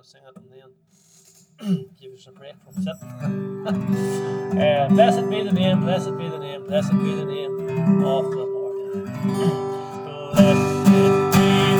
to sing it and then give us a break from sitting. Blessed be the name, blessed be the name, blessed be the name of the Lord. Blessed be the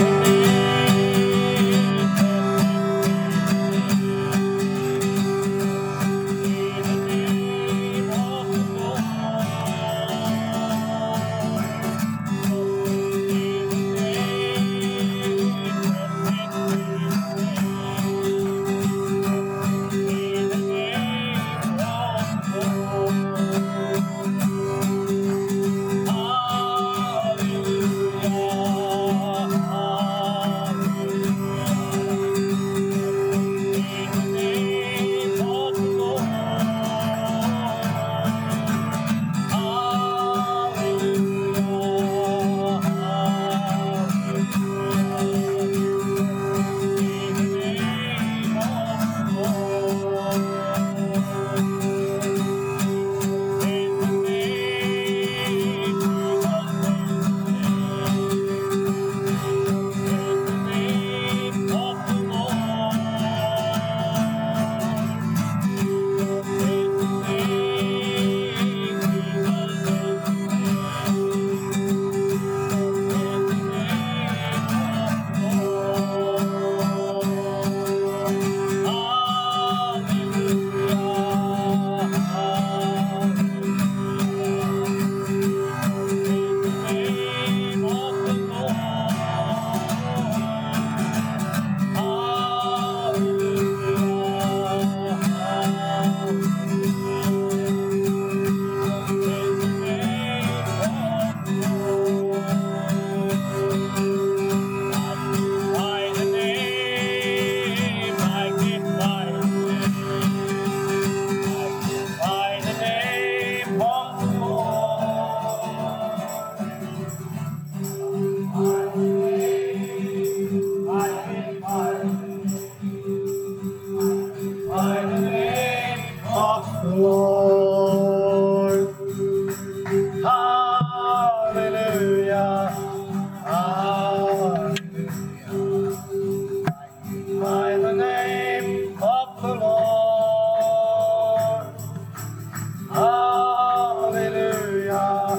Lord. Hallelujah. Hallelujah. By the name of the Lord. Hallelujah.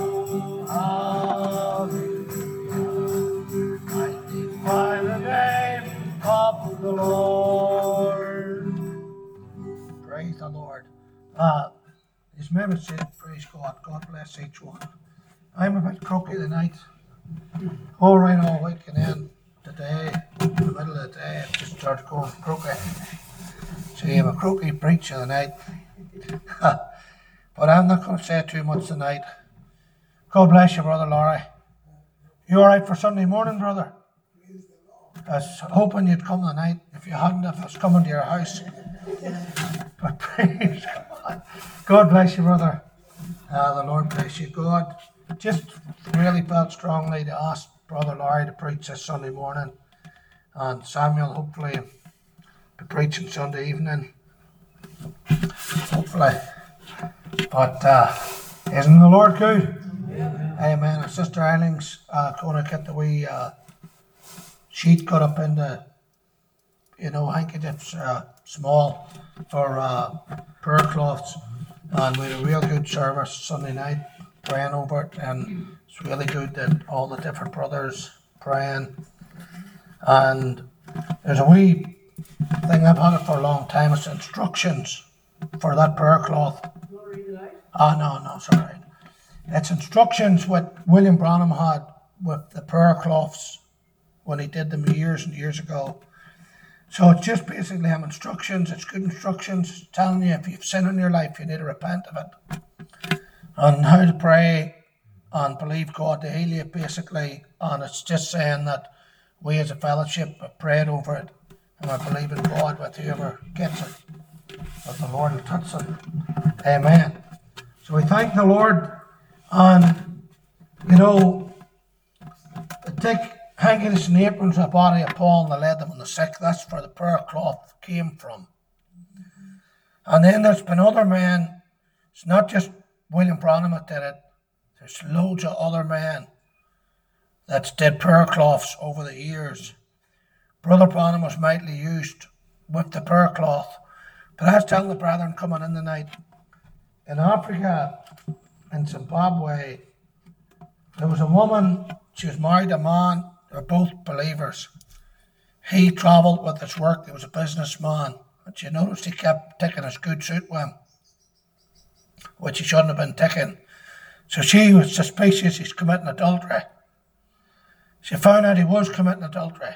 Hallelujah. By the name of the Lord. Praise the Lord. His member said, praise God. God bless each one. I'm a bit croaky tonight. All week and then today, in the middle of the day, I just started going croaky. So you have a croaky preacher tonight. But I'm not going to say too much tonight. God bless you, Brother Laurie. You alright for Sunday morning, brother? I was hoping you'd come tonight. If you hadn't, if I was coming to your house. But praise God. God bless you, brother. The Lord bless you. God just really felt strongly to ask Brother Laurie to preach this Sunday morning. And Samuel hopefully be preaching Sunday evening. Hopefully. But isn't the Lord good? Amen. Our Sister Eiling's going to get the wee sheet cut up into, handkerchiefs, small for prayer cloths. And we had a real good service Sunday night, praying over it. And it's really good that all the different brothers praying. And there's a wee thing, I've had it for a long time, it's instructions for that prayer cloth. No, sorry. It's instructions what William Branham had with the prayer cloths when he did them years and years ago. So it's just basically instructions. It's good instructions. It's telling you if you've sin in your life, you need to repent of it. And how to pray and believe God to heal you, basically. And it's just saying that we as a fellowship have prayed over it. And I believe in God with whoever gets it, that the Lord will touch it. Amen. So we thank the Lord. And, take handkerchiefs and aprons of the body of Paul and they laid them on the sick. That's where the prayer cloth came from. And then there's been other men. It's not just William Branham that did it. There's loads of other men that did prayer cloths over the years. Brother Branham was mightily used with the prayer cloth. But I was telling the brethren coming in the night, in Africa, in Zimbabwe, there was a woman, she was married to a man, they were both believers. He travelled with his work, he was a businessman, and she noticed he kept taking his good suit with him, which he shouldn't have been taking. So she was suspicious he's committing adultery. She found out he was committing adultery.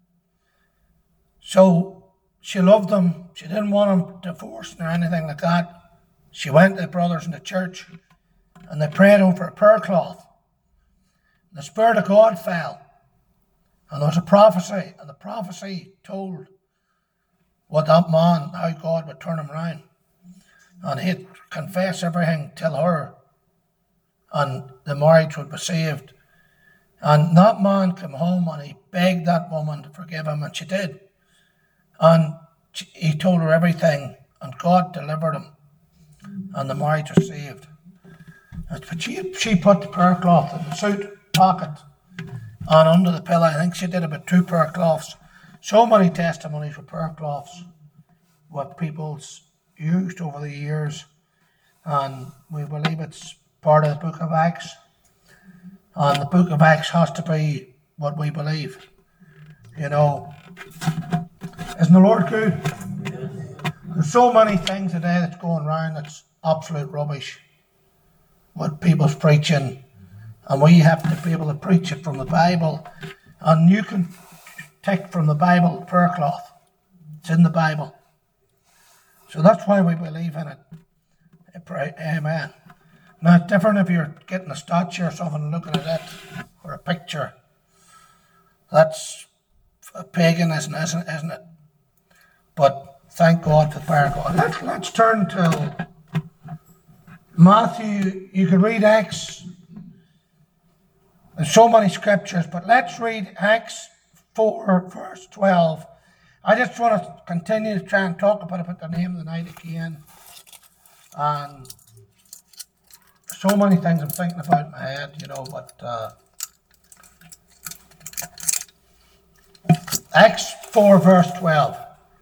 So she loved him, she didn't want him divorced or anything like that. She went to the brothers in the church and they prayed over a prayer cloth. The Spirit of God fell. And there was a prophecy, and the prophecy told what that man, how God would turn him around. And he'd confess everything, tell her, and the marriage would be saved. And that man came home and he begged that woman to forgive him, and she did. And he told her everything, and God delivered him, and the marriage was saved. But she put the prayer cloth in the suit pocket and under the pillow. I think she did about 2 prayer cloths. So many testimonies with prayer cloths, what people's used over the years, and we believe it's part of the book of Acts. And the book of Acts has to be what we believe. You know, isn't the Lord good? There's so many things today that's going around that's absolute rubbish. What people's preaching, and we have to be able to preach it from the Bible. And you can take from the Bible the prayer cloth. It's in the Bible. So that's why we believe in it. Amen. Now it's different if you're getting a statue or something and looking at it, or a picture. That's paganism, isn't it? But thank God for the power of God. Let's turn to Matthew. You can read Acts. There's so many scriptures, but let's read Acts 4, verse 12. I just want to continue to try and talk about the name of the night again. And so many things I'm thinking about in my head, you know, but Acts 4, verse 12.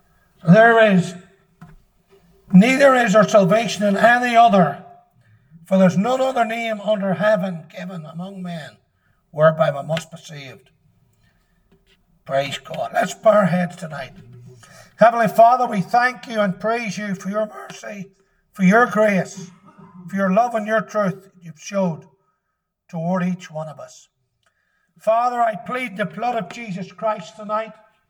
Neither is there salvation in any other, for there's none other name under heaven given among men whereby we must be saved. Praise God. Let's bow our heads tonight. Heavenly Father, we thank you and praise you for your mercy, for your grace, for your love and your truth you've showed toward each one of us. Father, I plead the blood of Jesus Christ tonight,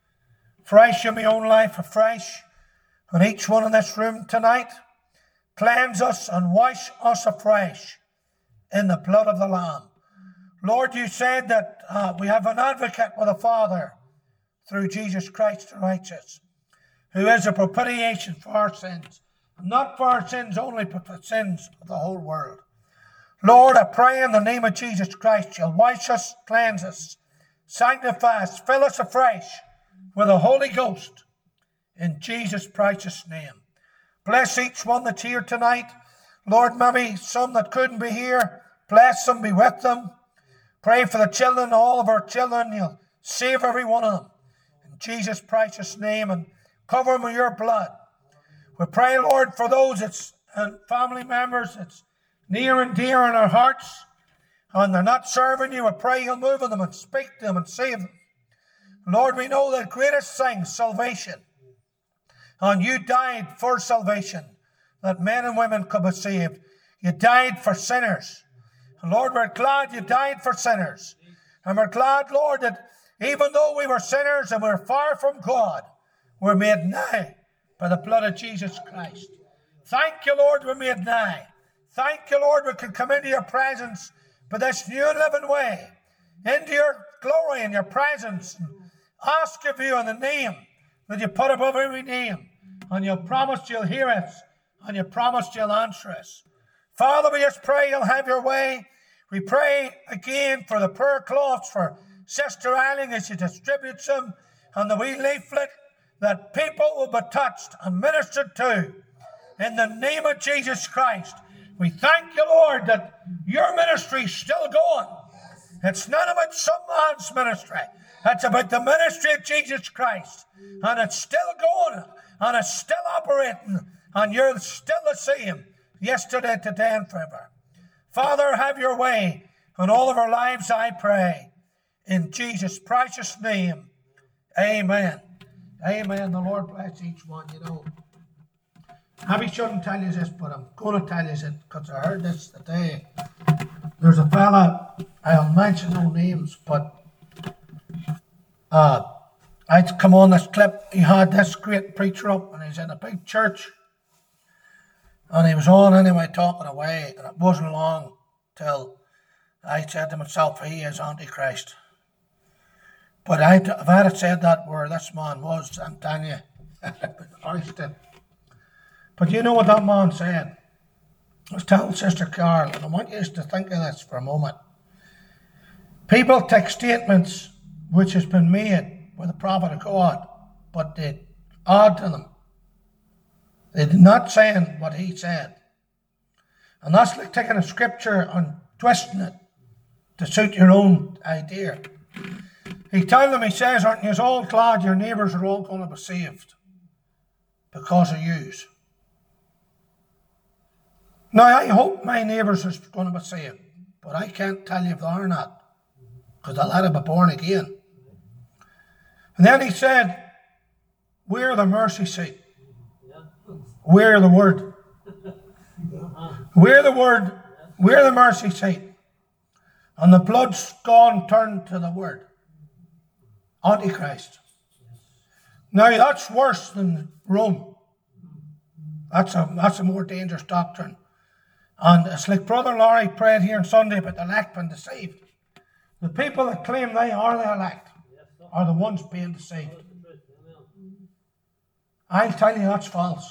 fresh in my own life, afresh on each one in this room tonight. Cleanse us and wash us afresh in the blood of the Lamb. Lord, you said that we have an advocate with the Father through Jesus Christ the righteous, who is a propitiation for our sins, not for our sins only, but for the sins of the whole world. Lord, I pray in the name of Jesus Christ, you'll wash us, cleanse us, sanctify us, fill us afresh with the Holy Ghost, in Jesus' precious name. Bless each one that's here tonight. Lord, maybe some that couldn't be here, bless them, be with them. Pray for the children, all of our children. You'll save every one of them. In Jesus' precious name, and cover them with your blood. We pray, Lord, for those and family members that's near and dear in our hearts, and they're not serving you. We pray you'll move on them and speak to them and save them. Lord, we know the greatest thing, salvation. And you died for salvation, that men and women could be saved. You died for sinners. And Lord, we're glad you died for sinners. And we're glad, Lord, that even though we were sinners and we're far from God, we're made nigh by the blood of Jesus Christ. Thank you, Lord, we're made nigh. Thank you, Lord, we can come into your presence by this new living way, into your glory and your presence, and ask of you in the name that you put above every name. And you promised you'll hear us, and you promised you'll answer us. Father, we just pray you'll have your way. We pray again for the prayer cloths for Sister Eiling as she distributes them, and the wee leaflet, that people will be touched and ministered to in the name of Jesus Christ. We thank you, Lord, that your ministry is still going. It's not about some man's ministry. It's about the ministry of Jesus Christ. And it's still going. And it's still operating. And you're still the same. Yesterday, today, and forever. Father, have your way in all of our lives, I pray. In Jesus' precious name. Amen. Amen. The Lord bless each one, you know. I shouldn't tell you this, but I'm going to tell you this because I heard this today. There's a fella, I'll mention no names, but I'd come on this clip. He had this great preacher up and he's in a big church. And he was on anyway talking away, and it wasn't long till I said to myself, he is Antichrist. But if I had said that where this man was, I'm telling you, but you know what that man said? I was telling Sister Carol, and I want you to think of this for a moment. People take statements which has been made by the prophet of God, but they add to them. They're not saying what he said. And that's like taking a scripture and twisting it to suit your own idea. He told them, he says, aren't you all glad your neighbours are all going to be saved because of yous? Now, I hope my neighbours are going to be saved, but I can't tell you if they are not, because they'll have to be born again. And then he said, we're the mercy seat. We're the word. We're the word. We're the mercy seat. And the blood's gone turned to the word. Antichrist. Now that's worse than Rome. That's a more dangerous doctrine. And it's like Brother Laurie prayed here on Sunday about the elect being deceived. The people that claim they are the elect are the ones being deceived. I'll tell you that's false.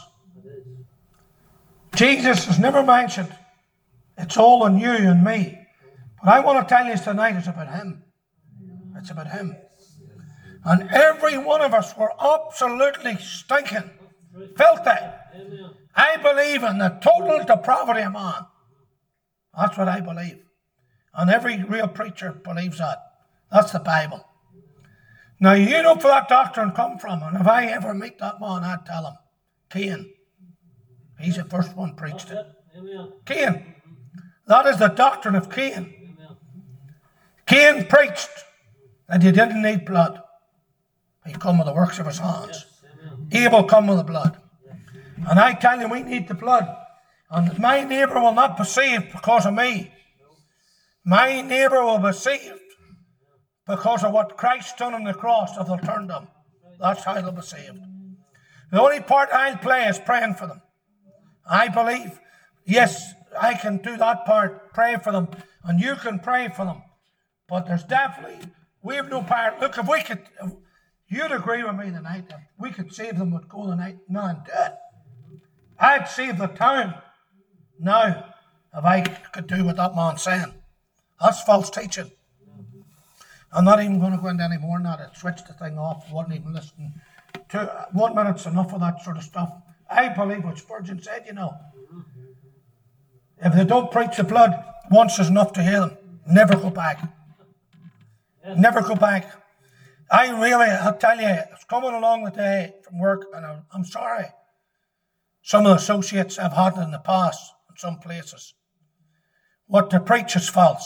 Jesus is never mentioned. It's all on you and me. But I want to tell you tonight it's about him. It's about him. And every one of us were absolutely stinking, filthy. I believe in the total depravity of man. That's what I believe. And every real preacher believes that. That's the Bible. Now, you know where that doctrine come from. And if I ever meet that man, I'd tell him, Cain. He's the first one preached it. Cain. That is the doctrine of Cain. Cain preached that you didn't need blood. He come with the works of his hands. Abel come with the blood. And I tell you, we need the blood. And my neighbour will not be saved because of me. My neighbour will be saved because of what Christ done on the cross if they'll turn to him. That's how they'll be saved. The only part I'll play is praying for them. I believe, yes, I can do that part, pray for them, and you can pray for them. But there's definitely, we have no power. Look, if we could, you'd agree with me tonight, if we could save them with go tonight, none dead. I'd save the town now if I could do what that man's saying. That's false teaching. I'm not even going to go into any more than that. I switched the thing off, wasn't even listening. 1 minute's enough of that sort of stuff. I believe what Spurgeon said, you know. If they don't preach the blood, once is enough to hear them. Never go back. Never go back. I'll tell you, it's coming along the day from work, and I'm sorry. Some of the associates I've had in the past, in some places. What they preach is false.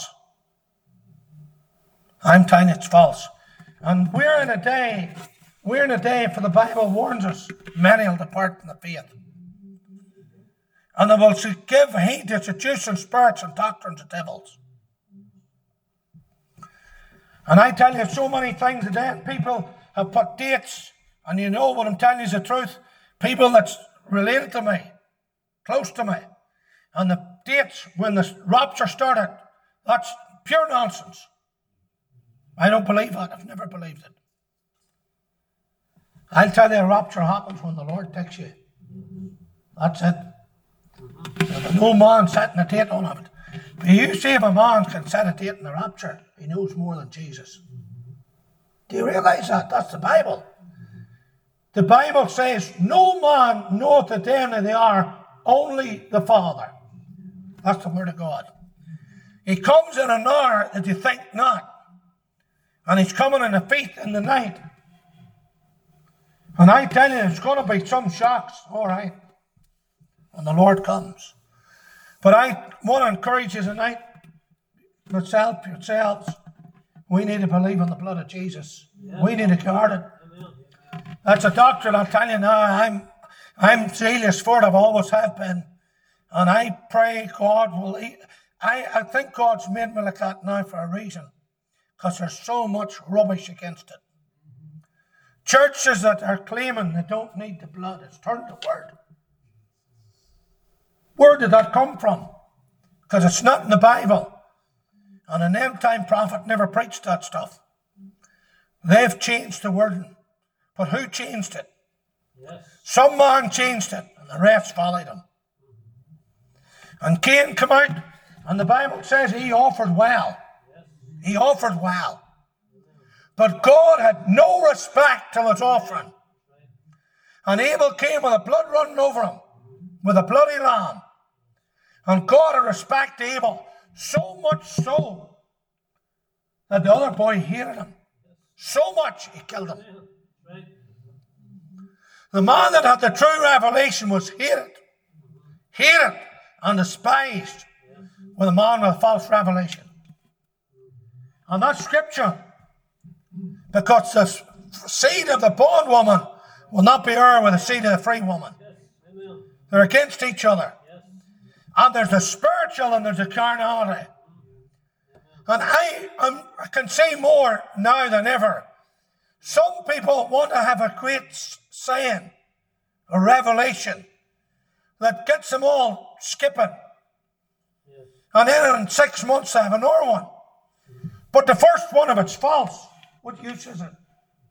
I'm telling you it's false. And we're in a day for the Bible warns us, many will depart from the faith. And they will give heed to seducing spirits and doctrines of devils. And I tell you so many things today, and people have put dates, and you know what I'm telling you is the truth. People that's related to me, close to me, and the dates when the rapture started, that's pure nonsense. I don't believe that. I've never believed it. I'll tell you, a rapture happens when the Lord takes you. That's it. There's no man setting a date on it. But you see if a man can set a date in the rapture, he knows more than Jesus. Do you realize that? That's the Bible. The Bible says, no man knoweth the day nor the hour, only the Father. That's the word of God. He comes in an hour that you think not. And he's coming in a thief in the night. And I tell you, it's going to be some shocks, all right, when the Lord comes. But I want to encourage you tonight, yourselves, we need to believe in the blood of Jesus. Yeah. We need to guard it. Amen. That's a doctrine, I'll tell you now. I'm zealous for it, I've always have been. And I pray God will... I think God's made me like that now for a reason. Because there's so much rubbish against it. Churches that are claiming they don't need the blood, it's turned to word. Where did that come from? Because it's not in the Bible. And an end-time prophet never preached that stuff. They've changed the wording. But who changed it? Yes. Some man changed it, and the rest followed him. And Cain came out, and the Bible says he offered well. Yes. He offered well. But God had no respect to his offering. And Abel came with the blood running over him, with a bloody lamb. And God had respect to Abel, so much so that the other boy hated him. So much he killed him. The man that had the true revelation was hated and despised with a man with a false revelation. And that's scripture. Because the seed of the bondwoman will not be heir with the seed of the free woman. They're against each other. And there's the spiritual and there's the carnality. And I can say more now than ever. Some people want to have a great saying, a revelation, that gets them all skipping. And then in 6 months they have another one. But the first one of it's false. What use is it?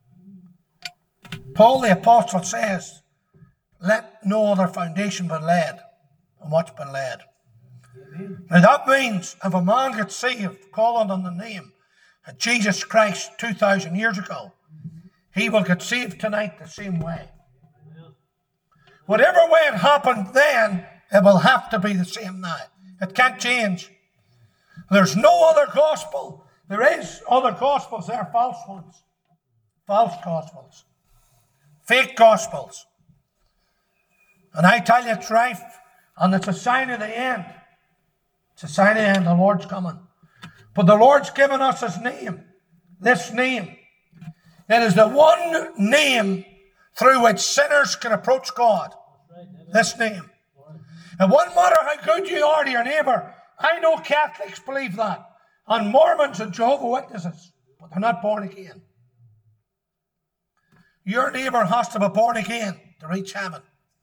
Paul the Apostle says, let no other foundation be laid on what's been laid. Now that means if a man gets saved calling on the name of Jesus Christ 2,000 years ago, he will get saved tonight the same way. Whatever way it happened then, it will have to be the same now. It can't change. There's no other gospel. There is other gospels, they're false ones. False gospels. Fake gospels. And I tell you, it's rife, and it's a sign of the end. It's a sign of the end, the Lord's coming. But the Lord's given us his name. This name. It is the one name through which sinners can approach God. This name. And no matter how good you are to your neighbour, I know Catholics believe that. And Mormons and Jehovah's Witnesses, but they're not born again. Your neighbour has to be born again to reach heaven.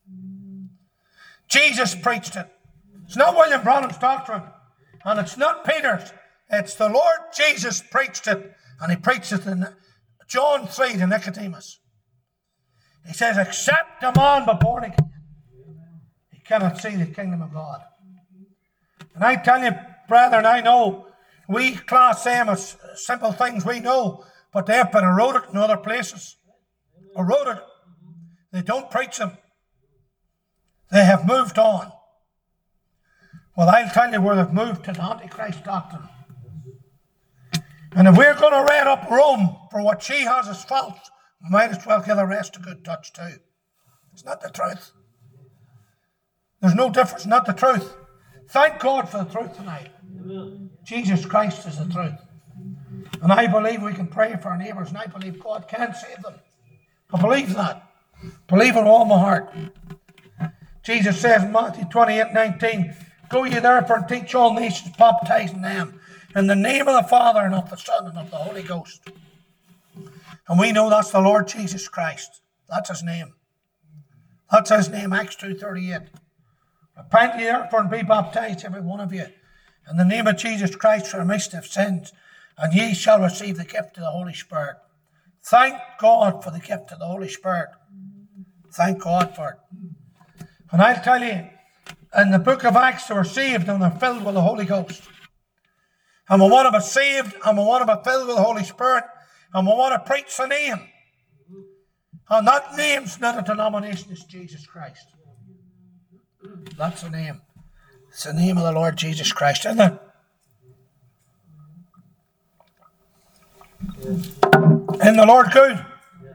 Jesus preached it. It's not William Branham's doctrine, and it's not Peter's. It's the Lord Jesus preached it, and he preached it in John 3 to Nicodemus. He says, except a man be born again, he cannot see the kingdom of God. And I tell you, brethren, I know we class them as simple things we know, but they have been eroded in other places. Eroded. They don't preach them. They have moved on. Well, I'll tell you where they've moved to the Antichrist doctrine. And if we're going to read up Rome for what she has as false, we might as well give the rest a good touch too. It's not the truth. There's no difference, not the truth. Thank God for the truth tonight. Jesus Christ is the truth. And I believe we can pray for our neighbours, and I believe God can save them. I believe that. Believe with all my heart. Jesus says in Matthew 28:19, go ye therefore and teach all nations, baptizing them in the name of the Father and of the Son and of the Holy Ghost. And we know that's the Lord Jesus Christ. That's his name. That's his name, Acts 2:38. Repent ye therefore and be baptized, every one of you, in the name of Jesus Christ for the remission of sins, and ye shall receive the gift of the Holy Spirit. Thank God for the gift of the Holy Spirit. Thank God for it. And I'll tell you, in the book of Acts, they were saved and they're filled with the Holy Ghost. And we want to be saved, and we want to be filled with the Holy Spirit, and we want to preach the name. And that name's not a denomination, it's Jesus Christ. That's the name. It's the name of the Lord Jesus Christ, isn't it? In the Lord good?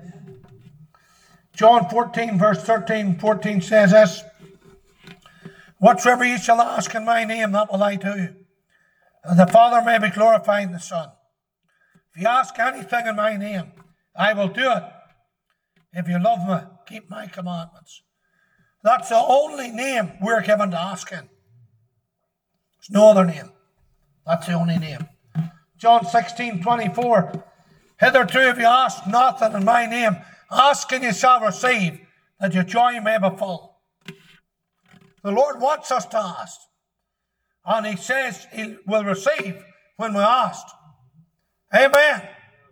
John 14, verse 13, 14 says this, whatsoever ye shall ask in my name, that will I do, that the Father may be glorified in the Son. If you ask anything in my name, I will do it. If you love me, keep my commandments. That's the only name we're given to ask in. There's no other name. That's the only name. John 16, 24. Hitherto have you asked nothing in my name. Ask and you shall receive, that your joy may be full. The Lord wants us to ask. And he says he will receive when we ask. Amen.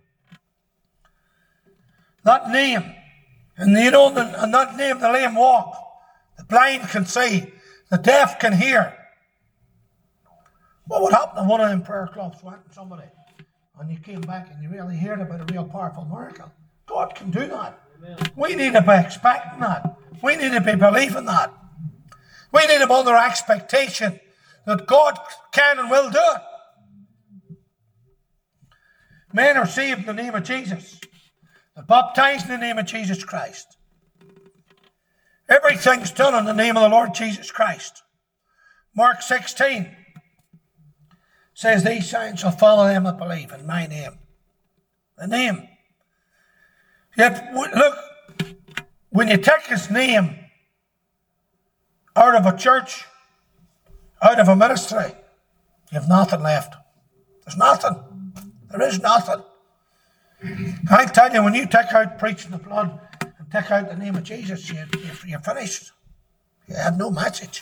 That name. And you know, in that name the lame walk. The blind can see. The deaf can hear. What would happen if one of them prayer clubs went to somebody and you came back and you really heard about a real powerful miracle? God can do that. Amen. We need to be expecting that. We need to be believing that. We need to be under expectation that God can and will do it. Men are saved in the name of Jesus. They're baptized in the name of Jesus Christ. Everything's done in the name of the Lord Jesus Christ. Mark 16 says, these signs shall follow them that believe in my name. The name. Yet, look, when you take his name out of a church, out of a ministry, you have nothing left. There's nothing. There is nothing. I tell you, when you take out preaching the blood and take out the name of Jesus, you're finished. You have no message.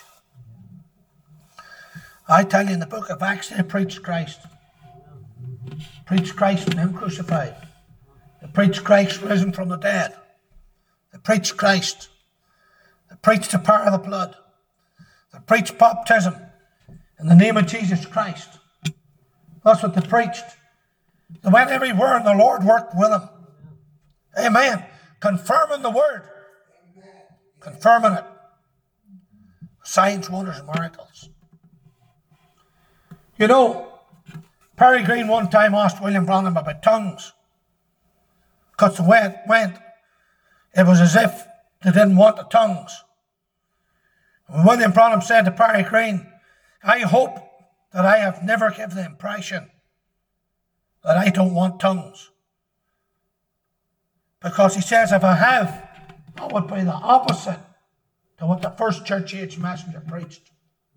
I tell you, in the book of Acts, they preached Christ. Preached Christ and him crucified. They preached Christ risen from the dead. They preached Christ. They preached the power of the blood. They preached baptism in the name of Jesus Christ. That's what they preached. They went everywhere and the Lord worked with them. Amen. Confirming the word. Confirming it. Signs, wonders, and miracles. You know, Perry Green one time asked William Branham about tongues. Because the way it went, it was as if they didn't want the tongues. And William Branham said to Perry Green, I hope that I have never given the impression that I don't want tongues. Because he says if I have, that would be the opposite to what the first church age messenger preached.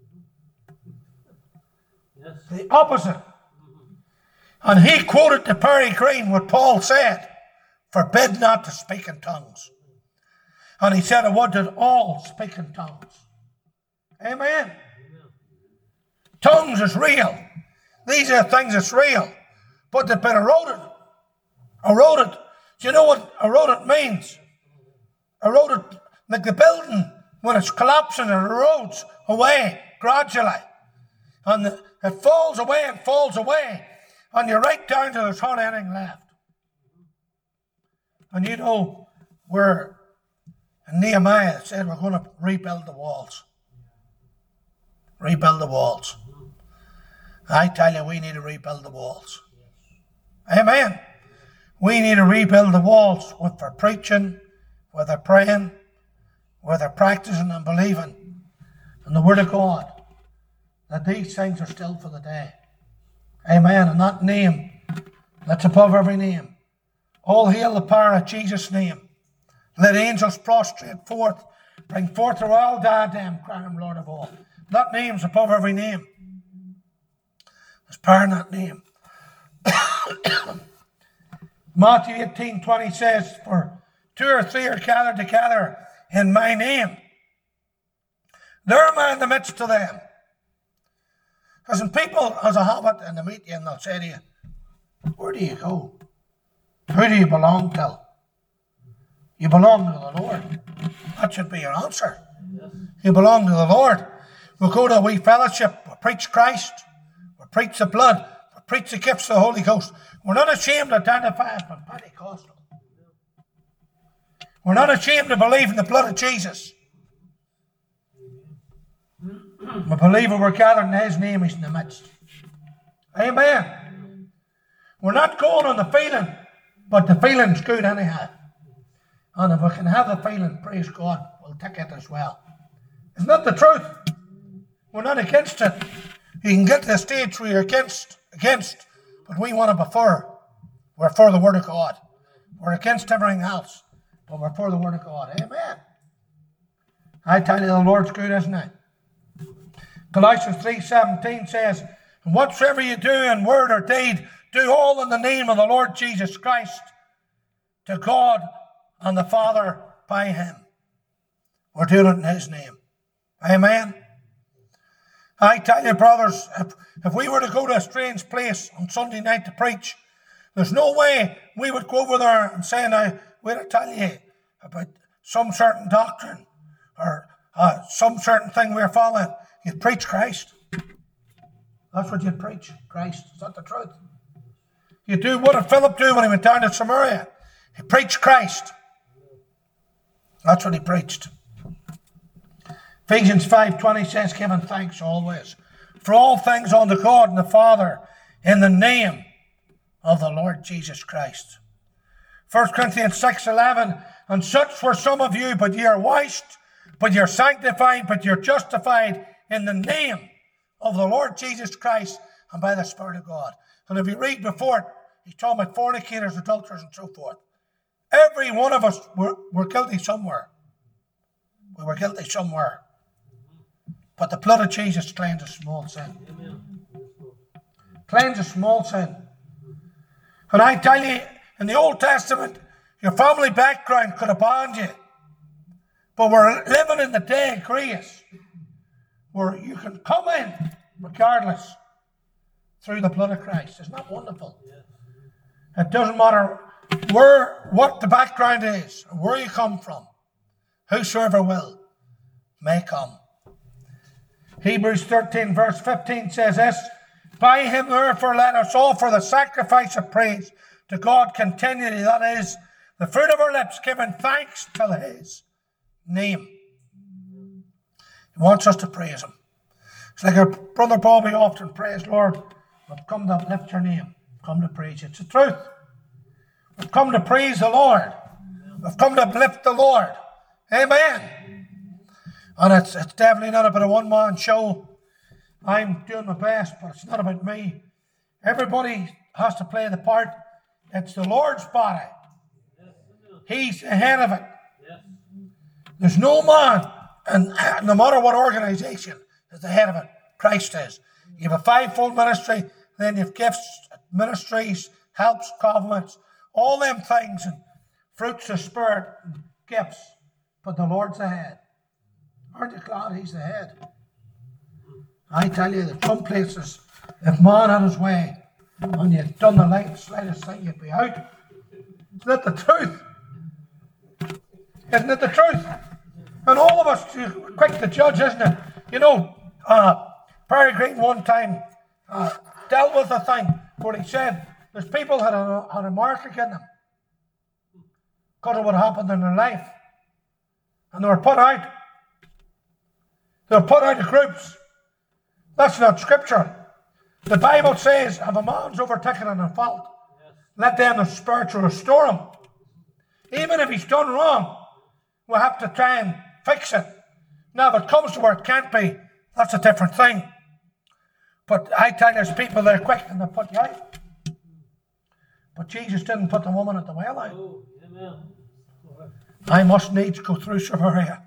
Yes. The opposite. And he quoted to Perry Green what Paul said, forbid not to speak in tongues. And he said, I wanted all speak in tongues. Amen. Amen. Tongues is real. These are things that's real. But they've been eroded. Eroded. Do you know what eroded means? Eroded, like the building, when it's collapsing, it erodes away gradually. And it falls away and falls away. And you're right down to there's hardly anything left. And you know, where in Nehemiah it said we're going to rebuild the walls. Rebuild the walls. I tell you, we need to rebuild the walls. Amen. We need to rebuild the walls with their preaching, with their praying, with their practicing and believing in the Word of God, that these things are still for the day. Amen. And that name that's above every name. All hail the power of Jesus' name. Let angels prostrate forth, bring forth the royal diadem, crown him Lord of all. That name's above every name. There's power in that name. Matthew 18:20 says, for 2 or 3 are gathered together in my name, there am I in the midst of them. Because when people has a habit and they meet you and they'll say to you, where do you go? Who do you belong to? You belong to the Lord. That should be your answer. Yes. You belong to the Lord. We'll go to a wee fellowship. We'll preach Christ. We'll preach the blood. We'll preach the gifts of the Holy Ghost. We're not ashamed to identify as Pentecostal. We're not ashamed to believe in the blood of Jesus. We believe when we're gathered in his name, he's in the midst. Amen. We're not going on the feeling, but the feeling's good anyhow. And if we can have the feeling, praise God, we'll take it as well. Isn't that the truth? We're not against it. You can get to the stage where you're against, but we want to be for. We're for the Word of God. We're against everything else, but we're for the Word of God. Amen. I tell you, the Lord's good, isn't he? Colossians 3:17 says, and whatsoever you do in word or deed, do all in the name of the Lord Jesus Christ, to God and the Father by him. We're doing it in his name. Amen. I tell you, brothers, if we were to go to a strange place on Sunday night to preach, there's no way we would go over there and say, now, we're to tell you about some certain doctrine or some certain thing we're following. You'd preach Christ. That's what you'd preach, Christ. Is that the truth? You do what did Philip do when he went down to Samaria? He preached Christ. That's what he preached. Ephesians 5:20 says, giving thanks always for all things unto God and the Father in the name of the Lord Jesus Christ. 1 Corinthians 6:11, and such were some of you, but ye are washed, but you're sanctified, but you're justified in the name of the Lord Jesus Christ and by the Spirit of God. And if you read before it, he's talking about fornicators, adulterers, and so forth. Every one of us were guilty somewhere. We were guilty somewhere. But the blood of Jesus cleanses small sin. Cleanses small sin. And I tell you, in the Old Testament, your family background could have banned you. But we're living in the day of grace, where you can come in regardless through the blood of Christ. Isn't that wonderful? It doesn't matter what the background is, or where you come from. Whosoever will may come. Hebrews 13 verse 15 says this, by him therefore let us offer the sacrifice of praise to God continually, that is, the fruit of our lips, giving thanks to his name. He wants us to praise him. It's like our brother Bobby often prays, Lord, we've come to lift your name, come to praise you. It's the truth. We've come to praise the Lord. We've come to uplift the Lord. Amen. And it's definitely not about a one-man show. I'm doing my best, but it's not about me. Everybody has to play the part. It's the Lord's body. He's ahead of it. There's no man, and no matter what organization, is the head of it. Christ is. You have a fivefold ministry, then you have gifts, ministries, helps, covenants, all them things, and fruits of spirit, and gifts. But the Lord's the head. Aren't you glad he's the head? I tell you that some places, if man had his way, and you'd done the slightest thing, you'd be out. Isn't that the truth? Isn't it the truth? And all of us are quick to judge, isn't it? You know, Perry Green one time dealt with a thing where he said there's people that had a mark against them because of what happened in their life. And they were put out. They were put out of groups. That's not scripture. The Bible says, if a man's overtaken in a fault, let them the spiritual restore him. Even if he's done wrong, we have to try and fix it. Now, if it comes to where it can't be, that's a different thing. But I tell you, there's people that are quick and they put you out. But Jesus didn't put the woman at the well out. Oh, I must needs go through Samaria.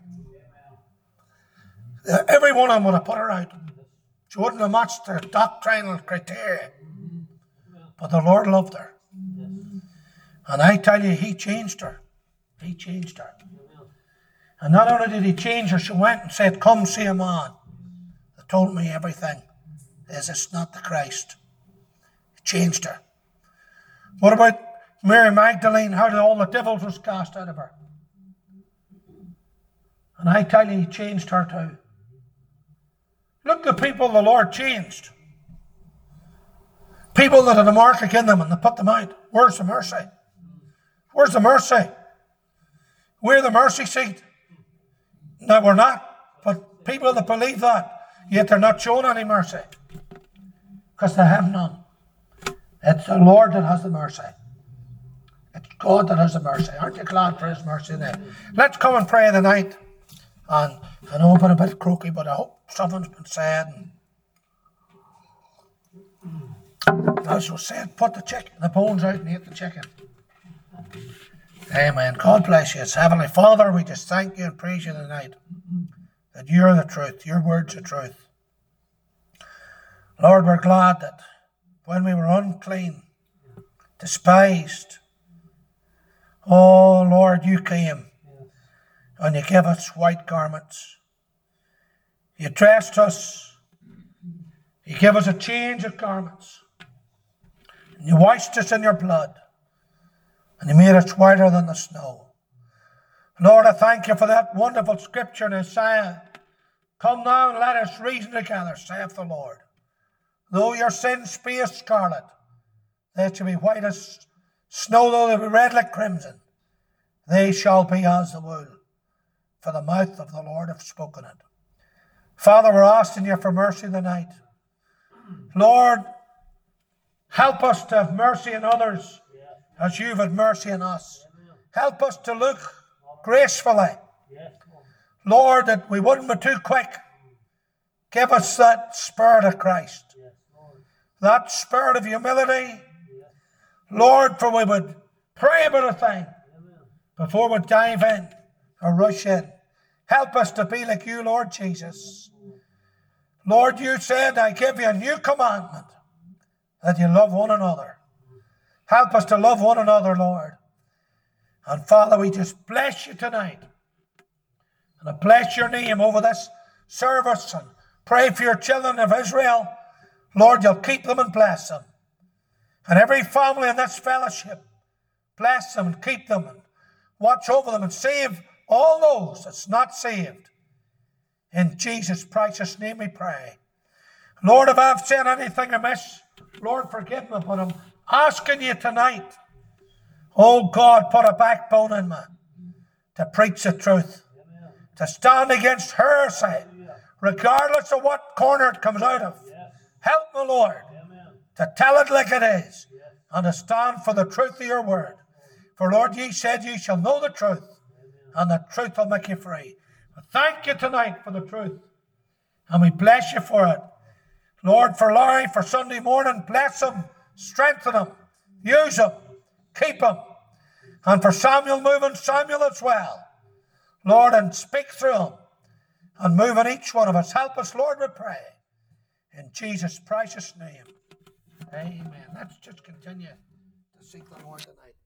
Every one of them would have put her out. She wouldn't have matched their doctrinal criteria. But the Lord loved her. And I tell you, he changed her. He changed her. And not only did he change her, she went and said, come see a man that told me everything. Is this not the Christ? He changed her. What about Mary Magdalene? How did all the devils was cast out of her? And I tell you, he changed her too. Look, the people the Lord changed. People that had a mark against them and they put them out. Where's the mercy? Where's the mercy? We're the mercy seat. No, we're not. But people that believe that, yet they're not showing any mercy. Because they have none. It's the Lord that has the mercy. It's God that has the mercy. Aren't you glad for His mercy now? Let's come and pray tonight. And I know I've been a bit croaky, but I hope something's been said. As was said, put the bones out and eat the chicken. Amen. God bless you. Heavenly Father, we just thank you and praise you tonight that you're the truth. Your word's the truth. Lord, we're glad that when we were unclean, despised, oh Lord, you came and you gave us white garments. You dressed us. You gave us a change of garments. And you washed us in your blood. And you made us whiter than the snow. Lord, I thank you for that wonderful scripture in Isaiah. Come now and let us reason together, saith the Lord. Though your sins be as scarlet, they shall be white as snow, though they be red like crimson. They shall be as the wool, for the mouth of the Lord hath spoken it. Father, we're asking you for mercy tonight. Lord, help us to have mercy on others as you've had mercy on us. Help us to look gracefully. Lord, that we wouldn't be too quick. Give us that spirit of Christ. That spirit of humility. Lord, for we would pray about a thing before we dive in or rush in. Help us to be like you, Lord Jesus. Lord, you said, I give you a new commandment, that you love one another. Help us to love one another, Lord. And Father, we just bless you tonight. And I bless your name over this service and pray for your children of Israel. Lord, you'll keep them and bless them. And every family in this fellowship, bless them and keep them and watch over them and save all those that's not saved. In Jesus' precious name we pray. Lord, if I've said anything amiss, Lord, forgive me, but I'm asking you tonight, oh God, put a backbone in me to preach the truth, to stand against heresy, regardless of what corner it comes out of. Help me, Lord, to tell it like it is, and to stand for the truth of your word. For Lord, ye said ye shall know the truth, and the truth will make you free. Thank you tonight for the truth, and we bless you for it. Lord, for Larry, for Sunday morning, bless him, strengthen him, use him, keep him. And for Samuel, moving Samuel as well. Lord, and speak through him, and move in each one of us. Help us, Lord, we pray. In Jesus' precious name. Amen. Let's just continue to seek the Lord tonight.